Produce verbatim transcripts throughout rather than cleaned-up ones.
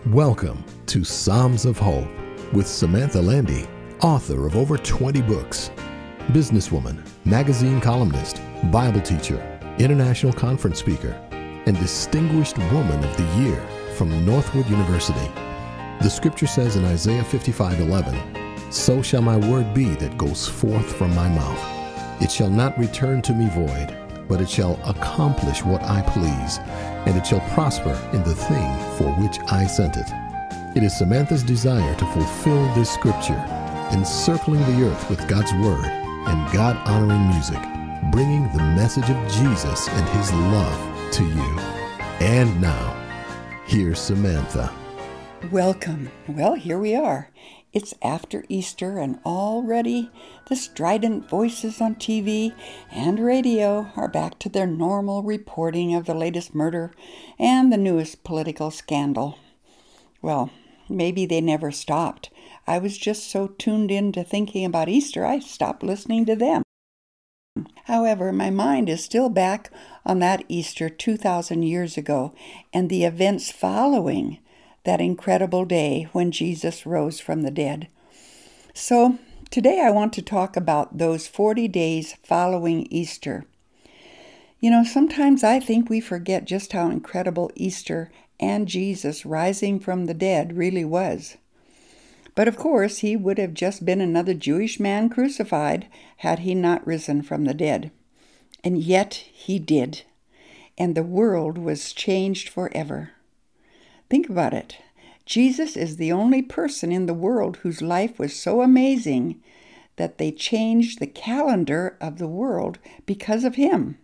Welcome to Psalms of Hope with Samantha Landy, author of over twenty books, businesswoman, magazine columnist, Bible teacher, international conference speaker, and Distinguished Woman of the Year from Northwood University. The scripture says in Isaiah fifty-five eleven, "So shall my word be that goes forth from my mouth. It shall not return to me void, but it shall accomplish what I please, and it shall prosper in the thing for which I sent it." It is Samantha's desire to fulfill this scripture, encircling the earth with God's word and God-honoring music, bringing the message of Jesus and his love to you. And now, here's Samantha. Welcome. Well, here we are. It's after Easter, and already the strident voices on T V and radio are back to their normal reporting of the latest murder and the newest political scandal. Well, maybe they never stopped. I was just so tuned in to thinking about Easter, I stopped listening to them. However, my mind is still back on that Easter two thousand years ago and the events following that incredible day when Jesus rose from the dead. So today I want to talk about those forty days following Easter. You know, sometimes I think we forget just how incredible Easter and Jesus rising from the dead really was. But of course, he would have just been another Jewish man crucified had he not risen from the dead. And yet he did, and the world was changed forever. Think about it. Jesus is the only person in the world whose life was so amazing that they changed the calendar of the world because of him.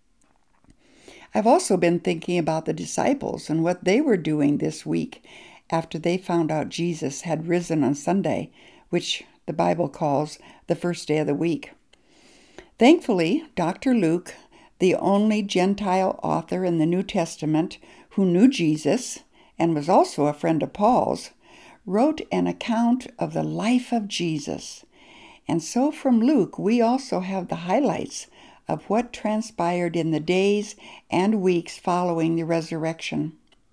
I've also been thinking about the disciples and what they were doing this week after they found out Jesus had risen on Sunday, which the Bible calls the first day of the week. Thankfully, Doctor Luke, the only Gentile author in the New Testament who knew Jesus and was also a friend of Paul's, wrote an account of the life of Jesus. And so from Luke, we also have the highlights of what transpired in the days and weeks following the resurrection.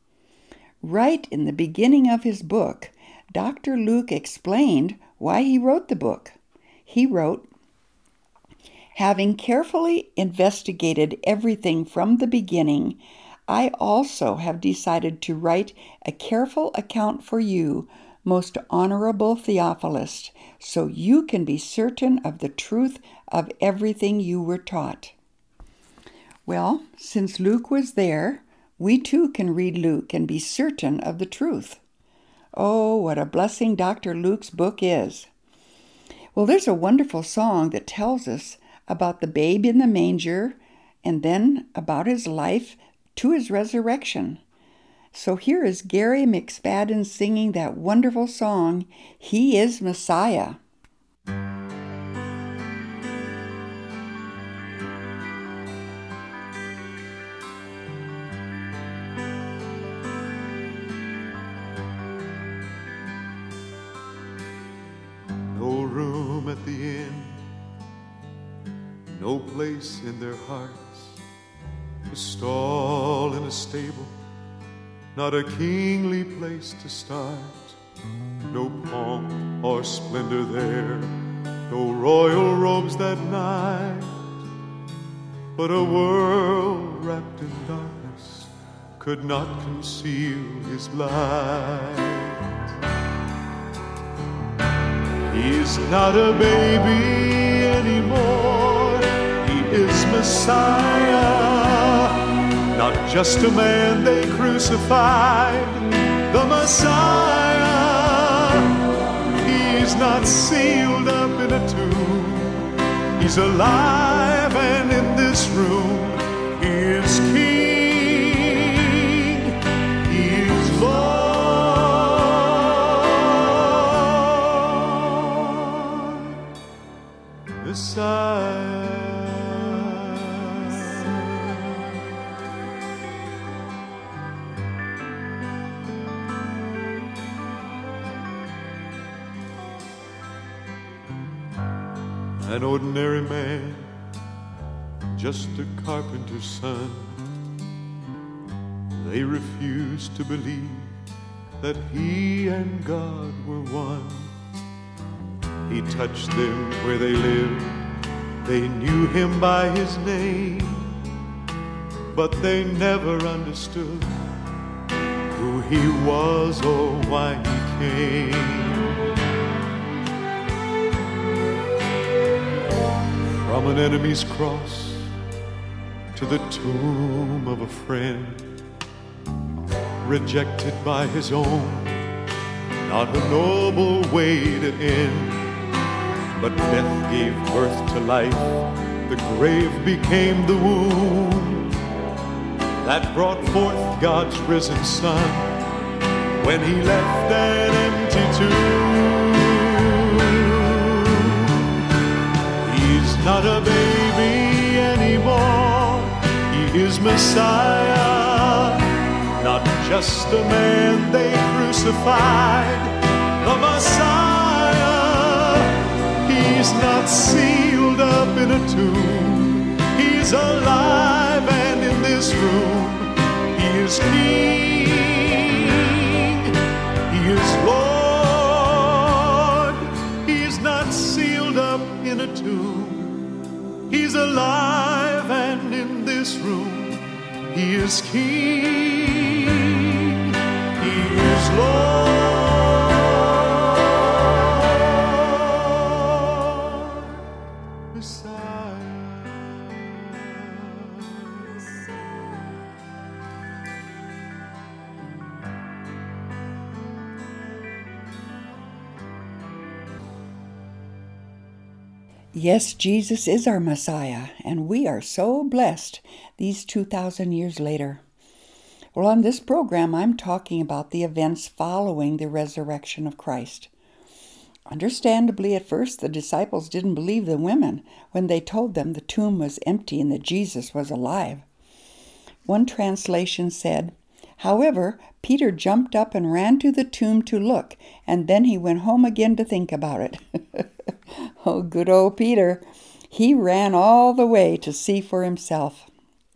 Right in the beginning of his book, Doctor Luke explained why he wrote the book. He wrote, "Having carefully investigated everything from the beginning, I also have decided to write a careful account for you, most honorable Theophilus, so you can be certain of the truth of everything you were taught." Well, since Luke was there, we too can read Luke and be certain of the truth. Oh, what a blessing Doctor Luke's book is. Well, there's a wonderful song that tells us about the babe in the manger and then about his life to his resurrection. So here is Gary McSpadden singing that wonderful song, "He is Messiah." No room at the inn, no place in their hearts, a stall in a stable, not a kingly place to start. No pomp or splendor there, no royal robes that night, but a world wrapped in darkness could not conceal his light. He's not a baby anymore, he is Messiah. Not just a man they crucified, the Messiah. He's not sealed up in a tomb, he's alive and in this room. He is King, he is Lord, Messiah. An ordinary man, just a carpenter's son. They refused to believe that he and God were one. He touched them where they lived. They knew him by his name, but they never understood who he was or why he came. From an enemy's cross to the tomb of a friend, rejected by his own, not a noble way to end. But death gave birth to life, the grave became the womb that brought forth God's risen Son when he left an empty tomb. He's not a baby anymore, he is Messiah, not just a man they crucified, the Messiah. He's not sealed up in a tomb, he's alive and in this room. He is King, he is Lord. He's not sealed up in a tomb, he's alive and in this room. He is King, he is Lord. Yes, Jesus is our Messiah, and we are so blessed these two thousand years later. Well, on this program, I'm talking about the events following the resurrection of Christ. Understandably, at first, the disciples didn't believe the women when they told them the tomb was empty and that Jesus was alive. One translation said, "However, Peter jumped up and ran to the tomb to look, and then he went home again to think about it." Oh, good old Peter. He ran all the way to see for himself.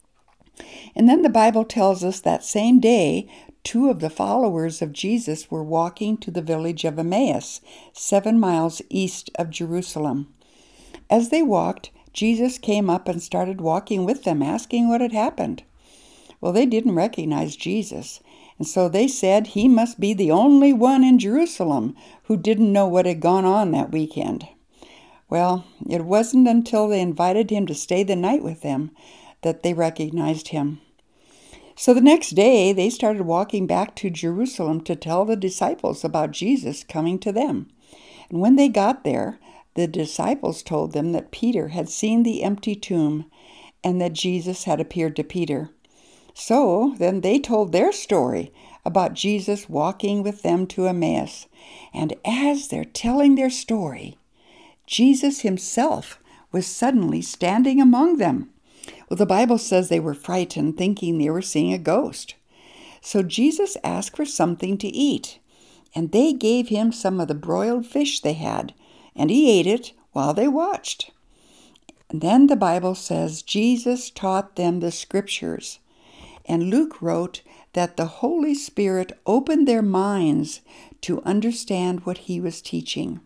And then the Bible tells us that same day, two of the followers of Jesus were walking to the village of Emmaus, seven miles east of Jerusalem. As they walked, Jesus came up and started walking with them, asking what had happened. Well, they didn't recognize Jesus, and so they said he must be the only one in Jerusalem who didn't know what had gone on that weekend. Well, it wasn't until they invited him to stay the night with them that they recognized him. So the next day, they started walking back to Jerusalem to tell the disciples about Jesus coming to them. And when they got there, the disciples told them that Peter had seen the empty tomb and that Jesus had appeared to Peter. So then they told their story about Jesus walking with them to Emmaus. And as they're telling their story, Jesus himself was suddenly standing among them. Well, the Bible says they were frightened, thinking they were seeing a ghost. So Jesus asked for something to eat, and they gave him some of the broiled fish they had, and he ate it while they watched. And then the Bible says Jesus taught them the scriptures, and Luke wrote that the Holy Spirit opened their minds to understand what he was teaching.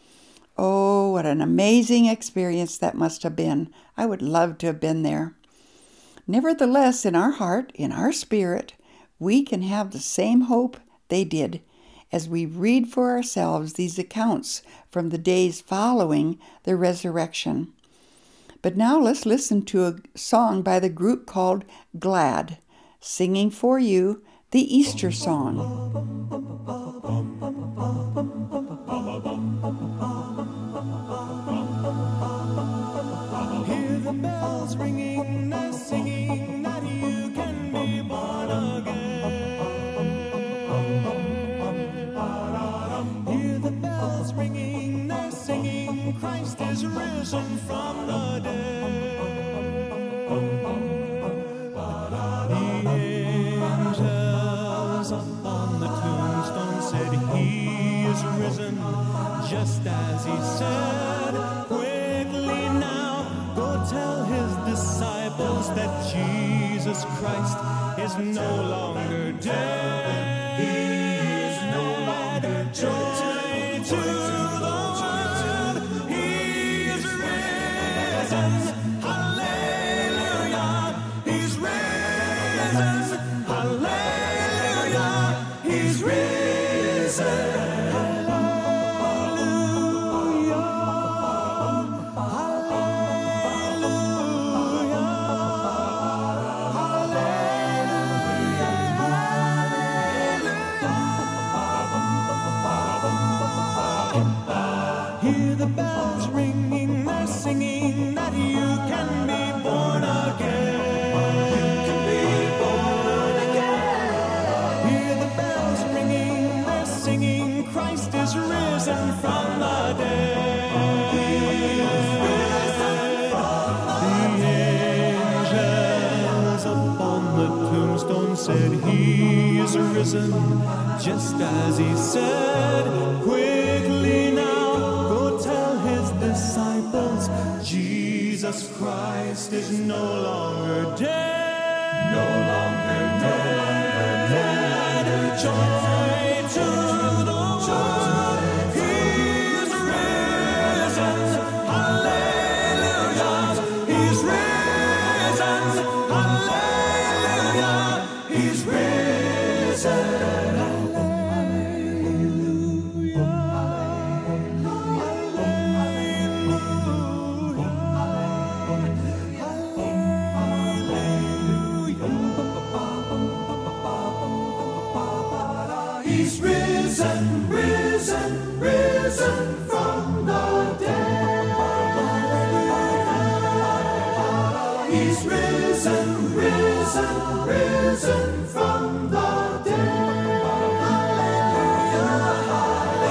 Oh, what an amazing experience that must have been. I would love to have been there. Nevertheless, in our heart, in our spirit, we can have the same hope they did as we read for ourselves these accounts from the days following the resurrection. But now let's listen to a song by the group called Glad, singing for you the Easter song. Hear the bells ringing, they're singing that you can be born again. Hear the bells ringing, they're singing Christ is risen from the dead. The angels upon the tombstone said he is risen, just as he said. Quickly now, go tell his disciples that Jesus Christ is no longer dead. He is joy to the world. He is risen. Hallelujah. He's risen. Hallelujah. He's risen. Hear the bells ringing, they're singing that you can be born again. You can be born again. Hear the bells ringing, they're singing, Christ is risen from the dead. He is risen from the dead. The angels upon the tombstone said, He is risen, just as He said. Quickly now, disciples, Jesus Christ is no longer dead. No longer dead. No longer dead. Joy to the world. He is risen. Hallelujah. He's risen. Hallelujah. He's risen. He's risen, risen, risen from the dead. He's risen, risen, risen from the dead. Hallelujah,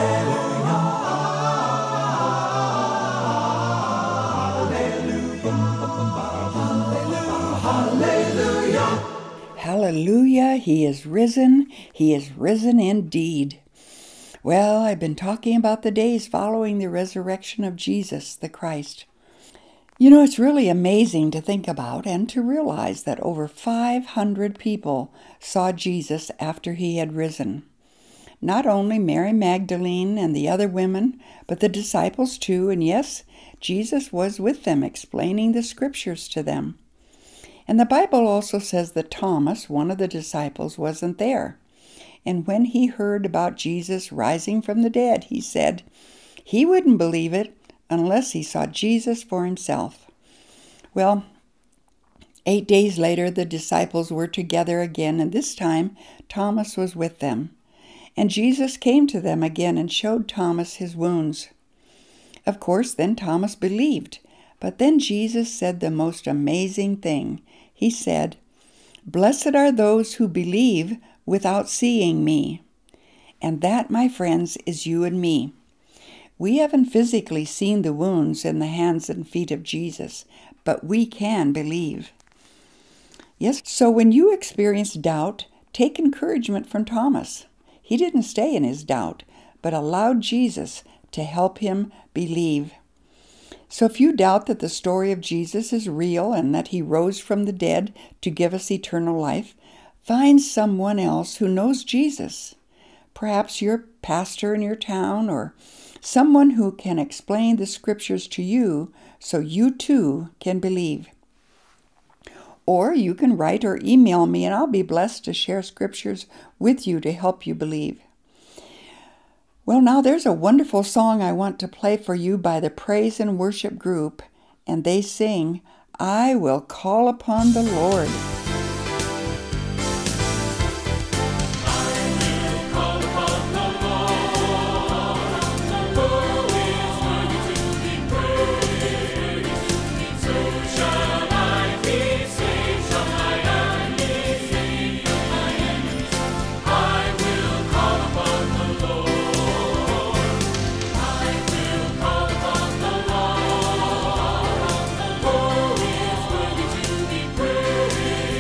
hallelujah, hallelujah. Hallelujah, He is risen, He is risen indeed. Well, I've been talking about the days following the resurrection of Jesus, the Christ. You know, it's really amazing to think about and to realize that over five hundred people saw Jesus after He had risen. Not only Mary Magdalene and the other women, but the disciples too, and yes, Jesus was with them explaining the scriptures to them. And the Bible also says that Thomas, one of the disciples, wasn't there. And when he heard about Jesus rising from the dead, he said he wouldn't believe it unless he saw Jesus for himself. Well, eight days later, the disciples were together again, and this time Thomas was with them. And Jesus came to them again and showed Thomas his wounds. Of course, then Thomas believed. But then Jesus said the most amazing thing. He said, "Blessed are those who believe without seeing me." And that, my friends, is you and me. We haven't physically seen the wounds in the hands and feet of Jesus, but we can believe. Yes, so when you experience doubt, take encouragement from Thomas. He didn't stay in his doubt, but allowed Jesus to help him believe. So if you doubt that the story of Jesus is real and that He rose from the dead to give us eternal life, find someone else who knows Jesus. Perhaps your pastor in your town or someone who can explain the scriptures to you so you too can believe. Or you can write or email me and I'll be blessed to share scriptures with you to help you believe. Well, now there's a wonderful song I want to play for you by the Praise and Worship Group, and they sing, "I Will Call Upon the Lord." Praise.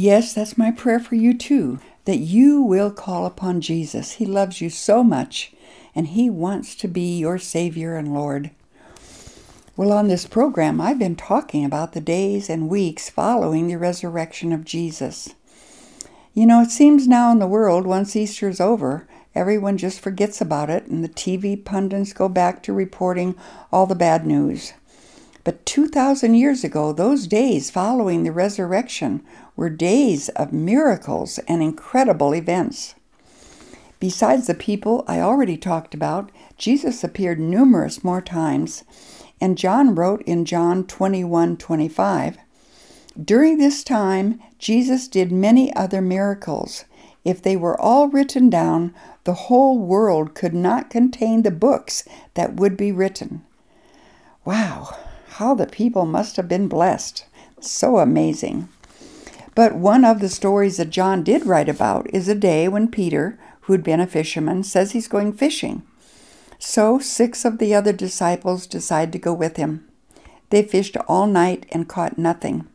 Yes, that's my prayer for you too, that you will call upon Jesus. He loves you so much, and He wants to be your Savior and Lord. Well, on this program, I've been talking about the days and weeks following the resurrection of Jesus. You know, it seems now in the world, once Easter's over, everyone just forgets about it, and the T V pundits go back to reporting all the bad news. But two thousand years ago, those days following the resurrection were days of miracles and incredible events. Besides the people I already talked about, Jesus appeared numerous more times, and John wrote in John twenty-one twenty-five, "During this time, Jesus did many other miracles. If they were all written down, the whole world could not contain the books that would be written." Wow, how the people must have been blessed. So amazing. But one of the stories that John did write about is a day when Peter, who'd been a fisherman, says he's going fishing. So six of the other disciples decide to go with him. They fished all night and caught nothing.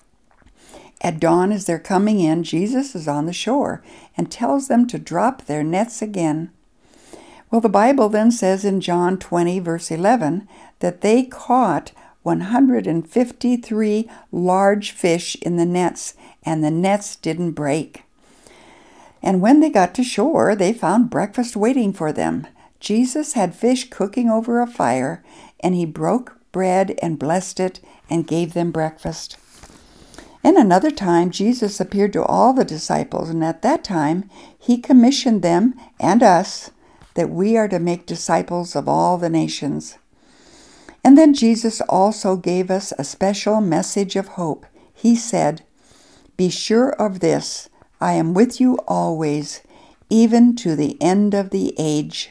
At dawn, as they're coming in, Jesus is on the shore and tells them to drop their nets again. Well, the Bible then says in John twenty, verse eleven, that they caught one hundred fifty-three large fish in the nets, and the nets didn't break. And when they got to shore, they found breakfast waiting for them. Jesus had fish cooking over a fire, and He broke bread and blessed it and gave them breakfast. And another time, Jesus appeared to all the disciples, and at that time, He commissioned them and us that we are to make disciples of all the nations. And then Jesus also gave us a special message of hope. He said, "Be sure of this, I am with you always, even to the end of the age."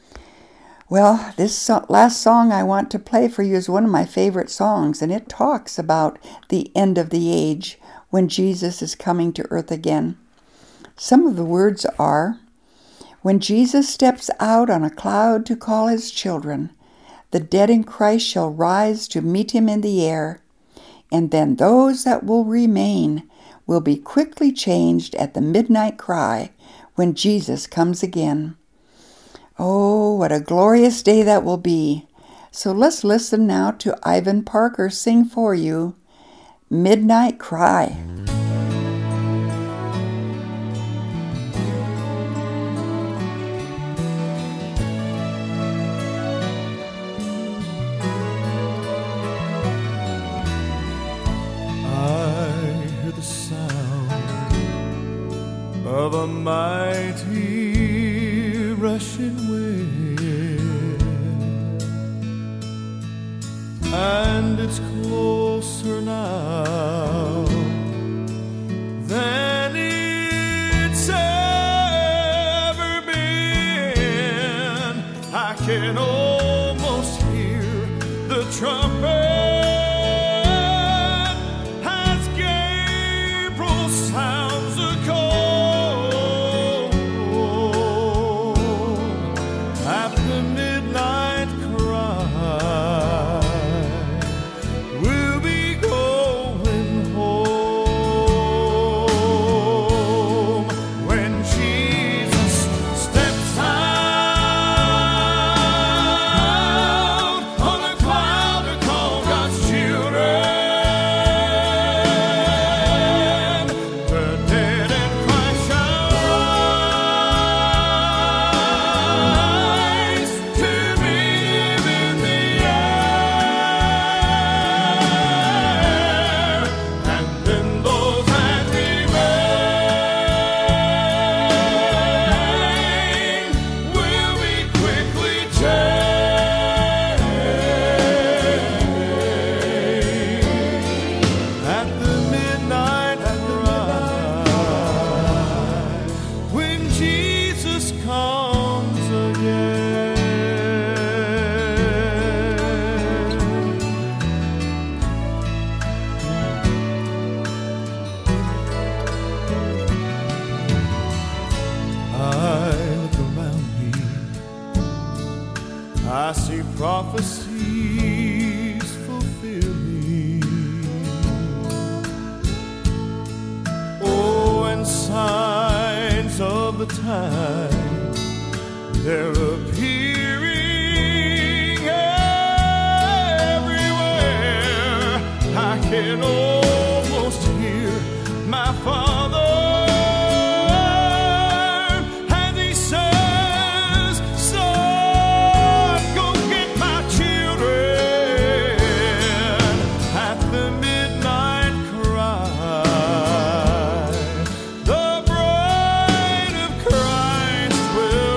Well, this so- last song I want to play for you is one of my favorite songs, and it talks about the end of the age when Jesus is coming to earth again. Some of the words are, "When Jesus steps out on a cloud to call His children, the dead in Christ shall rise to meet Him in the air, and then those that will remain will be quickly changed at the midnight cry when Jesus comes again." Oh, what a glorious day that will be. So let's listen now to Ivan Parker sing for you, Midnight Cry. I hear the sound of a mighty rushing wind, and it's closer now than it's ever been. I can almost hear the trumpet as Gabriel sounds a call. At the midnight cry, we'll be going home. When Jesus steps out on a cloud to call God's children, the dead in Christ shall rise to meet Him in the air, and then those that remain will be quickly changed. At the midnight cry, when Jesus comes again. I look around me, I see prophecies fulfilling. Oh, night. They're appearing everywhere. I can almost hear my Father as He says, "Son, go get my children," at the midnight cry. The bride of Christ will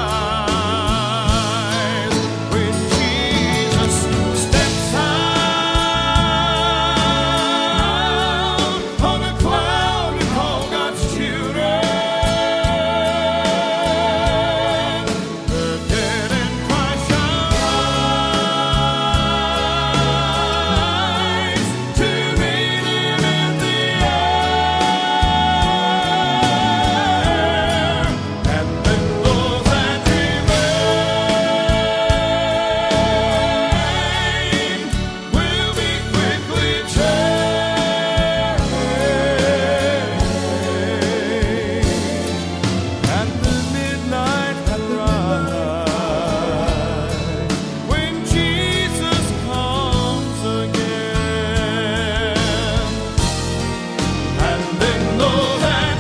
rise when Jesus steps out on a cloud to call God's children. The dead in Christ shall rise to meet Him in the air, and then those that remain will be quickly changed. At the midnight cry, when Jesus comes again, and then those that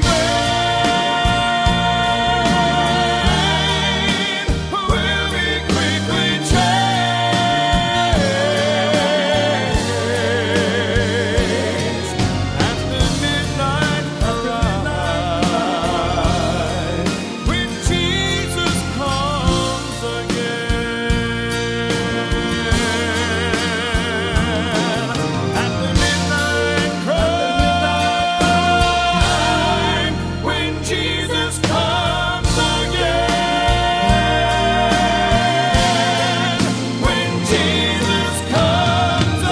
remain will be quickly changed. At the midnight cry, when Jesus comes again. At the midnight cry, when Jesus comes again. When Jesus comes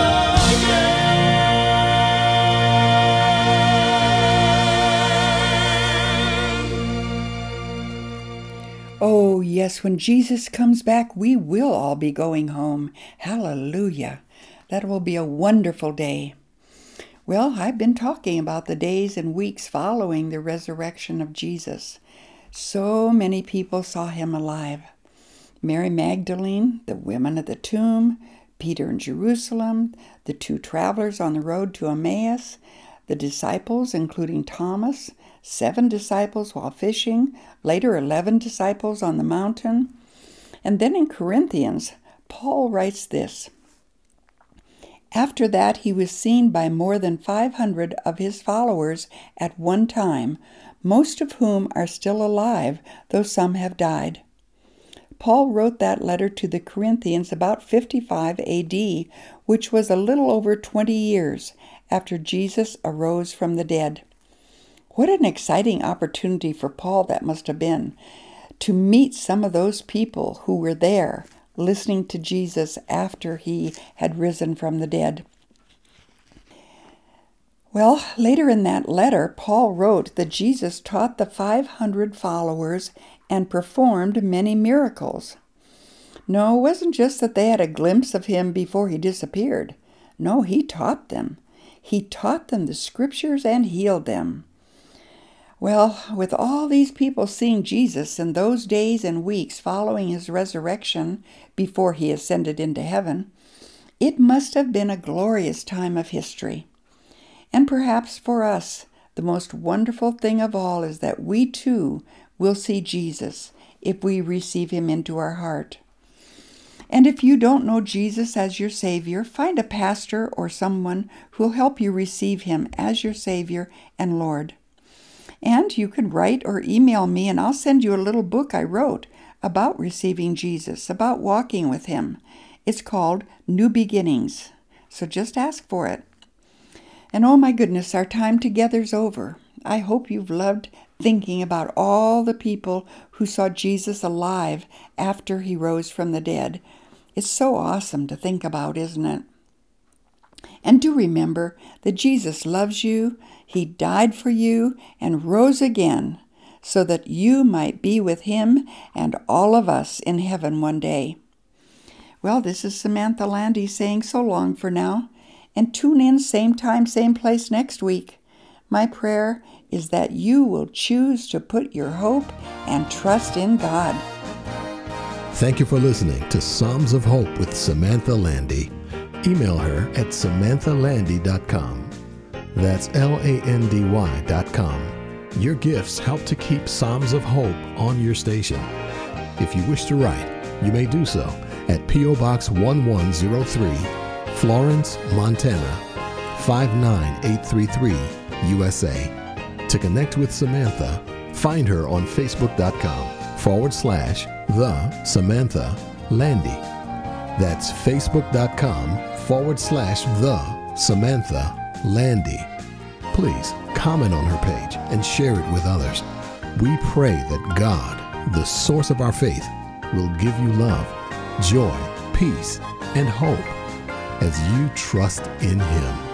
again. Oh, yes, when Jesus comes back, we will all be going home. Hallelujah. That will be a wonderful day. Well, I've been talking about the days and weeks following the resurrection of Jesus. So many people saw Him alive. Mary Magdalene, the women at the tomb, Peter in Jerusalem, the two travelers on the road to Emmaus, the disciples, including Thomas, seven disciples while fishing, later eleven disciples on the mountain. And then in Corinthians, Paul writes this: "After that he was seen by more than five hundred of his followers at one time, most of whom are still alive, though some have died." Paul wrote that letter to the Corinthians about fifty-five A D, which was a little over twenty years after Jesus arose from the dead. What an exciting opportunity for Paul that must have been, to meet some of those people who were there listening to Jesus after He had risen from the dead. Well, later in that letter, Paul wrote that Jesus taught the five hundred followers and performed many miracles. No, it wasn't just that they had a glimpse of Him before He disappeared. No, He taught them. He taught them the Scriptures and healed them. Well, with all these people seeing Jesus in those days and weeks following His resurrection before He ascended into heaven, it must have been a glorious time of history. And perhaps for us, the most wonderful thing of all is that we too will see Jesus if we receive Him into our heart. And if you don't know Jesus as your Savior, find a pastor or someone who will help you receive Him as your Savior and Lord. And you can write or email me, and I'll send you a little book I wrote about receiving Jesus, about walking with Him. It's called New Beginnings. So just ask for it. And oh my goodness, our time together's over. I hope you've loved thinking about all the people who saw Jesus alive after He rose from the dead. It's so awesome to think about, isn't it? And do remember that Jesus loves you, He died for you, and rose again so that you might be with Him and all of us in heaven one day. Well, this is Samantha Landy saying so long for now, and tune in same time, same place next week. My prayer is that you will choose to put your hope and trust in God. Thank you for listening to Psalms of Hope with Samantha Landy. Email her at samantha landy dot com. That's L A N D Y dot com. Your gifts help to keep Psalms of Hope on your station. If you wish to write, you may do so at P O Box one one zero three, Florence, Montana five nine eight three three, U S A. To connect with Samantha, find her on facebook.com forward slash the Samantha Landy. That's facebook.com forward slash the Samantha Landy. Please comment on her page and share it with others. We pray that God, the source of our faith, will give you love, joy, peace, and hope as you trust in Him.